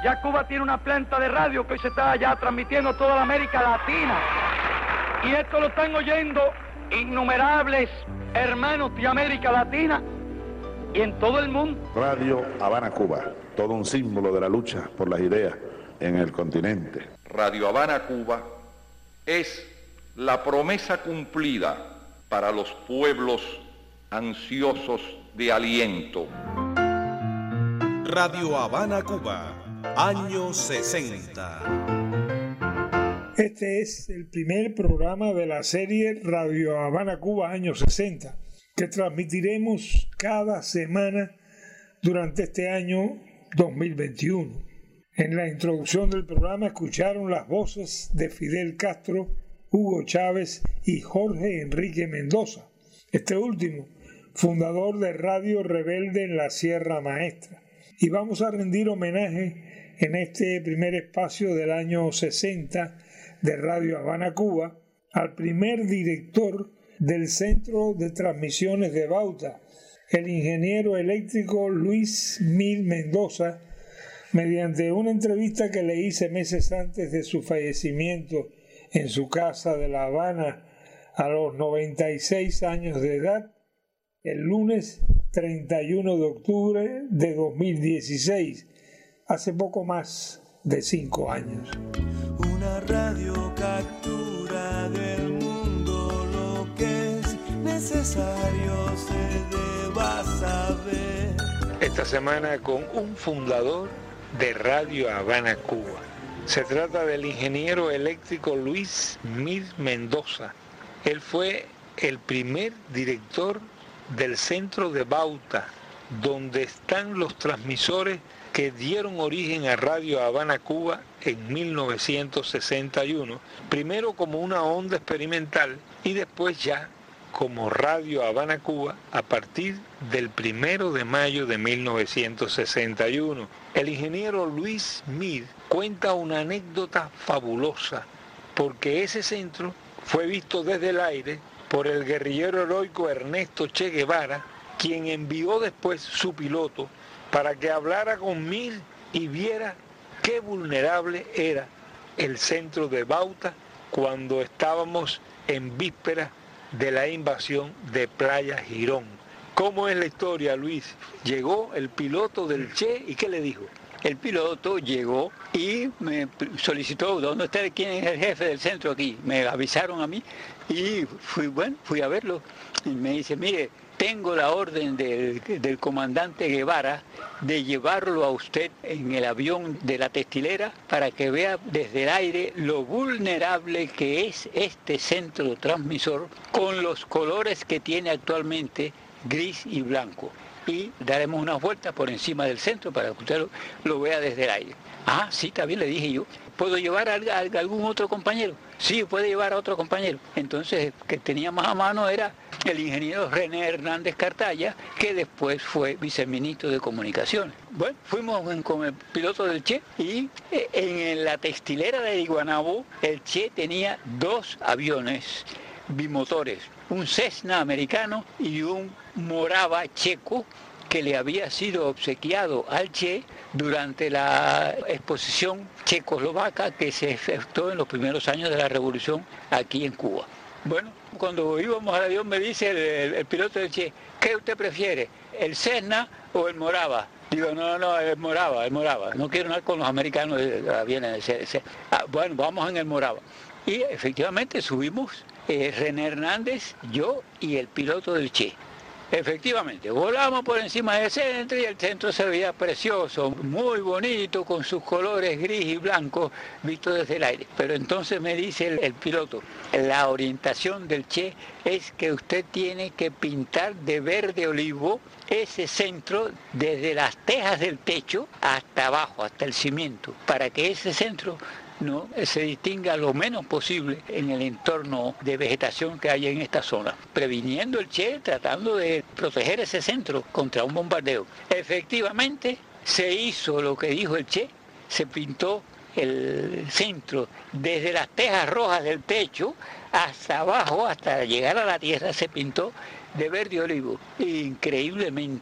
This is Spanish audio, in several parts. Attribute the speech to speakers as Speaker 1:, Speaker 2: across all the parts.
Speaker 1: Ya Cuba tiene una planta de radio que hoy se está ya transmitiendo a toda la América Latina. Y esto lo están oyendo innumerables hermanos de América Latina y en todo el mundo.
Speaker 2: Radio Habana, Cuba, todo un símbolo de la lucha por las ideas en el continente.
Speaker 3: Radio Habana, Cuba, es la promesa cumplida para los pueblos ansiosos de aliento.
Speaker 4: Radio Habana, Cuba, años 60.
Speaker 5: Este es el primer programa de la serie Radio Habana, Cuba, años 60, que transmitiremos cada semana durante este año 2021. En la introducción del programa escucharon las voces de Fidel Castro, Hugo Chávez y Jorge Enrique Mendoza, este último, fundador de Radio Rebelde en la Sierra Maestra. Y vamos a rendir homenaje en este primer espacio del año 60 de Radio Habana, Cuba, al primer director del Centro de Transmisiones de Bauta, el ingeniero eléctrico Luis Mir Mendoza, mediante una entrevista que le hice meses antes de su fallecimiento en su casa de La Habana a los 96 años de edad, el lunes 31 de octubre de 2016, hace poco más de 5 años.
Speaker 6: Una radio captura del mundo lo que es necesario se deba saber.
Speaker 7: Esta semana con un fundador de Radio Habana, Cuba. Se trata del ingeniero eléctrico Luis Mir Mendoza. Él fue el primer director del centro de Bauta, donde están los transmisores que dieron origen a Radio Habana, Cuba en 1961, primero como una onda experimental y después ya como Radio Habana, Cuba, a partir del 1 de mayo de 1961. El ingeniero Luis Mir cuenta una anécdota fabulosa, porque ese centro fue visto desde el aire por el guerrillero heroico Ernesto Che Guevara, quien envió después su piloto para que hablara con Mir y viera qué vulnerable era el centro de Bauta cuando estábamos en vísperas de la invasión de Playa Girón. ¿Cómo es la historia, Luis? Llegó el piloto del Che y ¿qué le dijo?
Speaker 8: El piloto llegó y me solicitó, ¿dónde está? ¿Quién es el jefe del centro aquí? Me avisaron a mí y fui a verlo. Y me dice, mire, tengo la orden del comandante Guevara de llevarlo a usted en el avión de la textilera para que vea desde el aire lo vulnerable que es este centro transmisor con los colores que tiene actualmente, gris y blanco. Y daremos unas vueltas por encima del centro para que usted lo vea desde el aire. Ah, sí, también le dije yo. ¿Puedo llevar a algún otro compañero? Sí, puede llevar a otro compañero. Entonces, que tenía más a mano era el ingeniero René Hernández Cartaya, que después fue viceministro de Comunicaciones. Bueno, fuimos con el piloto del Che y en la textilera de Guanabo, el Che tenía 2 aviones bimotores, un Cessna americano y un Morava checo, que le había sido obsequiado al Che durante la exposición checoslovaca que se efectuó en los primeros años de la revolución aquí en Cuba. Bueno, cuando íbamos al avión me dice el piloto del Che, ¿qué usted prefiere, el Cessna o el Morava? Digo, no, el Morava, no quiero andar con los americanos, bueno, vamos en el Morava. Y efectivamente subimos René Hernández, yo y el piloto del Che. Efectivamente, volamos por encima del centro y el centro se veía precioso, muy bonito, con sus colores gris y blanco, visto desde el aire. Pero entonces me dice el piloto, la orientación del Che es que usted tiene que pintar de verde olivo ese centro desde las tejas del techo hasta abajo, hasta el cimiento, para que ese centro no se distinga lo menos posible en el entorno de vegetación que hay en esta zona, previniendo el Che, tratando de proteger ese centro contra un bombardeo. Efectivamente, se hizo lo que dijo el Che, se pintó el centro desde las tejas rojas del techo hasta abajo, hasta llegar a la tierra, se pintó de verde olivo. Increíblemente,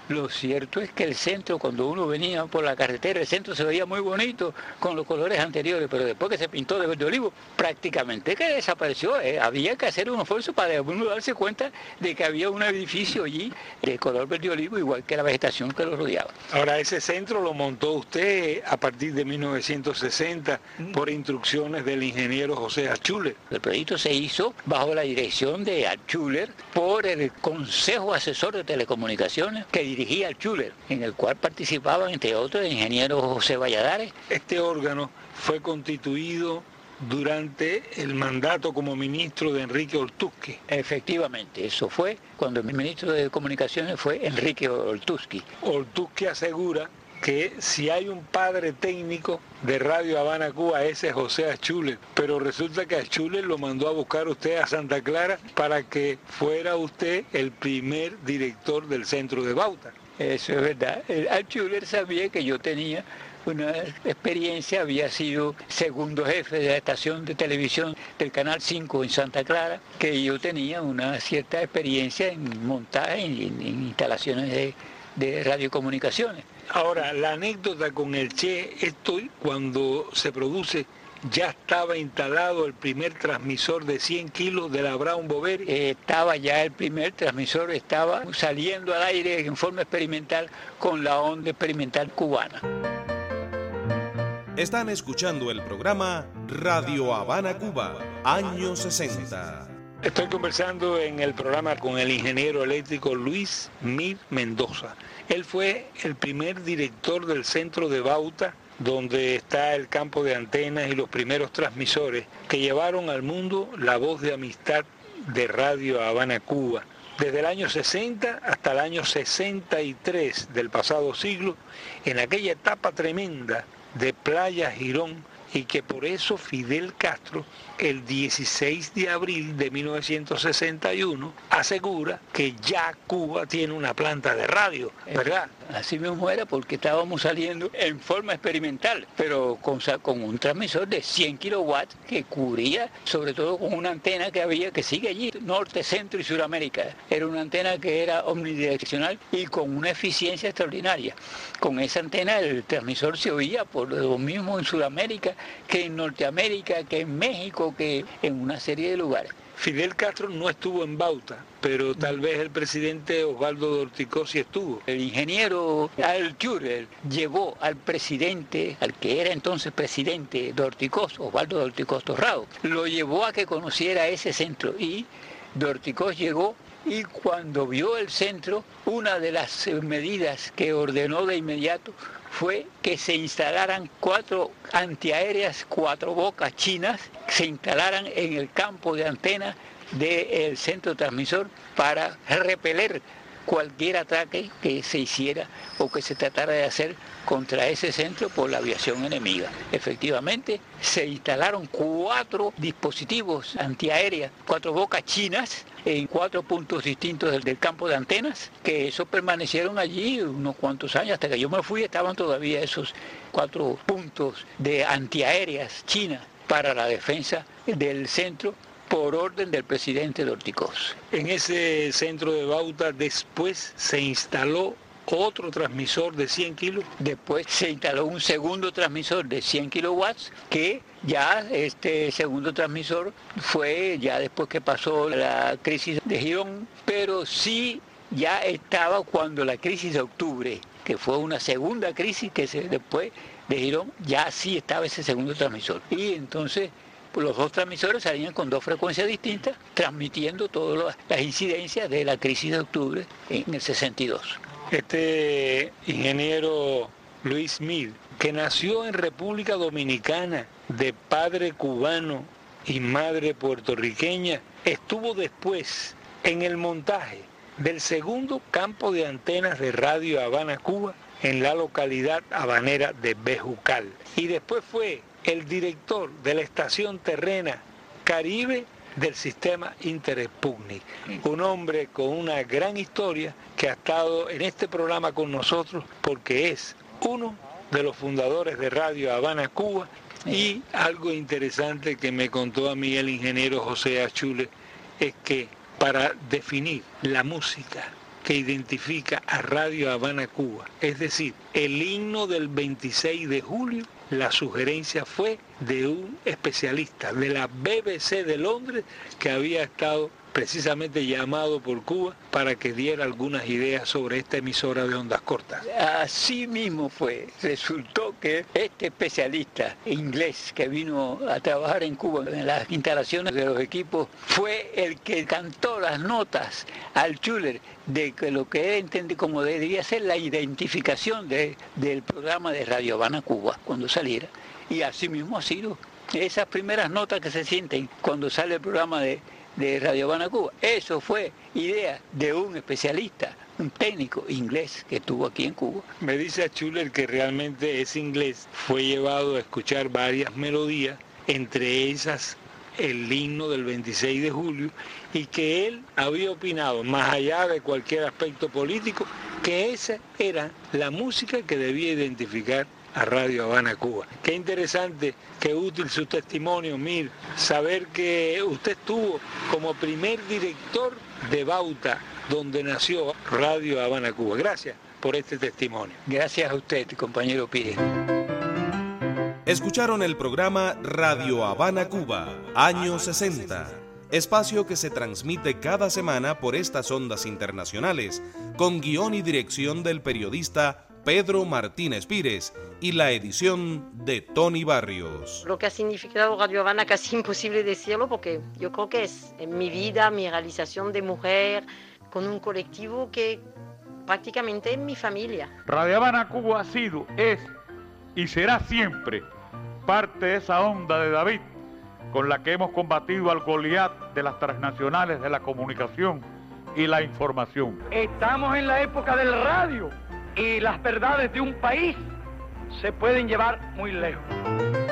Speaker 8: Lo cierto es que el centro, cuando uno venía por la carretera, el centro se veía muy bonito con los colores anteriores, pero después que se pintó de verde olivo, prácticamente que desapareció. Había que hacer un esfuerzo para uno darse cuenta de que había un edificio allí de color verde olivo, igual que la vegetación que lo rodeaba.
Speaker 7: Ahora, ese centro lo montó usted a partir de 1960 por instrucciones del ingeniero José Altschuler.
Speaker 8: El proyecto se hizo bajo la dirección de Altschuler por el Consejo Asesor de Telecomunicaciones que dirigía Altschuler, en el cual participaban, entre otros, el ingeniero José Valladares.
Speaker 7: Este órgano fue constituido durante el mandato como ministro de Enrique Oltuzki.
Speaker 8: Efectivamente, eso fue cuando el ministro de Comunicaciones fue Enrique Oltuzki.
Speaker 7: Oltuzki asegura que si hay un padre técnico de Radio Habana Cuba, ese es José Altschuler, pero resulta que Altschuler lo mandó a buscar usted a Santa Clara para que fuera usted el primer director del centro de Bauta.
Speaker 8: Eso es verdad. Altschuler sabía que yo tenía una experiencia, había sido segundo jefe de la estación de televisión del Canal 5 en Santa Clara, que yo tenía una cierta experiencia en montaje, en instalaciones de radiocomunicaciones.
Speaker 7: Ahora, la anécdota con el Che, esto cuando se produce, ya estaba instalado el primer transmisor de 100 kilos de la Brown Boveri.
Speaker 8: Estaba ya el primer transmisor, estaba saliendo al aire en forma experimental con la onda experimental cubana.
Speaker 4: Están escuchando el programa Radio Habana Cuba, años 60.
Speaker 7: Estoy conversando en el programa con el ingeniero eléctrico Luis Mir Mendoza. Él fue el primer director del centro de Bauta, donde está el campo de antenas y los primeros transmisores que llevaron al mundo la voz de amistad de Radio Habana Cuba. Desde el año 60 hasta el año 63 del pasado siglo, en aquella etapa tremenda de Playa Girón, y que por eso Fidel Castro, el 16 de abril de 1961, asegura que ya Cuba tiene una planta de radio, ¿verdad?
Speaker 8: Así mismo era, porque estábamos saliendo en forma experimental, pero con un transmisor de 100 kilowatts que cubría, sobre todo con una antena que había, que sigue allí, Norte, Centro y Suramérica. Era una antena que era omnidireccional y con una eficiencia extraordinaria. Con esa antena el transmisor se oía por lo mismo en Suramérica que en Norteamérica, que en México, que en una serie de lugares.
Speaker 7: Fidel Castro no estuvo en Bauta, pero tal vez el presidente Osvaldo Dorticós sí estuvo.
Speaker 8: El ingeniero Altschuler llevó al presidente, al que era entonces presidente Dorticós, Osvaldo Dorticós Torrado, lo llevó a que conociera ese centro y Dorticós llegó y cuando vio el centro, una de las medidas que ordenó de inmediato fue que se instalaran 4 antiaéreas, 4 bocas chinas, se instalaran en el campo de antena del centro transmisor para repeler cualquier ataque que se hiciera o que se tratara de hacer contra ese centro por la aviación enemiga. Efectivamente, se instalaron 4 dispositivos antiaéreas, 4 bocas chinas, en 4 puntos distintos del campo de antenas, que eso permanecieron allí unos cuantos años, hasta que yo me fui estaban todavía esos 4 puntos de antiaéreas chinas para la defensa del centro por orden del presidente Dorticós.
Speaker 7: En ese centro de Bauta después se instaló otro transmisor de 100 kilos.
Speaker 8: Después se instaló un segundo transmisor de 100 kilowatts que ya este segundo transmisor fue ya después que pasó la crisis de Girón, pero sí ya estaba cuando la crisis de octubre, que fue una segunda crisis que después de Girón, ya sí estaba ese segundo transmisor. Y entonces los 2 transmisores salían con 2 frecuencias distintas, transmitiendo todas las incidencias de la crisis de octubre en el 62.
Speaker 7: Este ingeniero Luis Mir, que nació en República Dominicana de padre cubano y madre puertorriqueña, estuvo después en el montaje del segundo campo de antenas de Radio Habana Cuba en la localidad habanera de Bejucal. Y después fue el director de la estación terrena Caribe del sistema Intersputnik. Un hombre con una gran historia que ha estado en este programa con nosotros porque es uno de los fundadores de Radio Habana Cuba. Y algo interesante que me contó a mí el ingeniero José Altschuler es que para definir la música que identifica a Radio Habana Cuba, es decir, el himno del 26 de julio, la sugerencia fue de un especialista de la BBC de Londres que había estado precisamente llamado por Cuba para que diera algunas ideas sobre esta emisora de ondas cortas.
Speaker 8: Así mismo fue. Resultó que este especialista inglés que vino a trabajar en Cuba en las instalaciones de los equipos fue el que cantó las notas al Schuller de que lo que él entendía como debería ser la identificación del programa de Radio Habana Cuba cuando saliera. Y así mismo ha sido. Esas primeras notas que se sienten cuando sale el programa de Radio Habana Cuba, eso fue idea de un especialista, un técnico inglés que estuvo aquí en Cuba.
Speaker 7: Me dice a Schuller que realmente ese inglés fue llevado a escuchar varias melodías, entre ellas el himno del 26 de julio, y que él había opinado, más allá de cualquier aspecto político, que esa era la música que debía identificar a Radio Habana Cuba. Qué interesante, qué útil su testimonio, Mir, saber que usted estuvo como primer director de Bauta, donde nació Radio Habana Cuba. Gracias por este testimonio.
Speaker 8: Gracias a usted, compañero Pires.
Speaker 4: Escucharon el programa Radio Habana Cuba, años 60, espacio que se transmite cada semana por estas ondas internacionales, con guión y dirección del periodista Pedro Martínez Pires y la edición de Tony Barrios.
Speaker 9: Lo que ha significado Radio Habana casi imposible decirlo porque yo creo que es en mi vida, mi realización de mujer, con un colectivo que prácticamente es mi familia.
Speaker 10: Radio Habana Cuba ha sido, es y será siempre parte de esa onda de David con la que hemos combatido al Goliat de las transnacionales de la comunicación y la información.
Speaker 1: Estamos en la época del radio y las verdades de un país se pueden llevar muy lejos.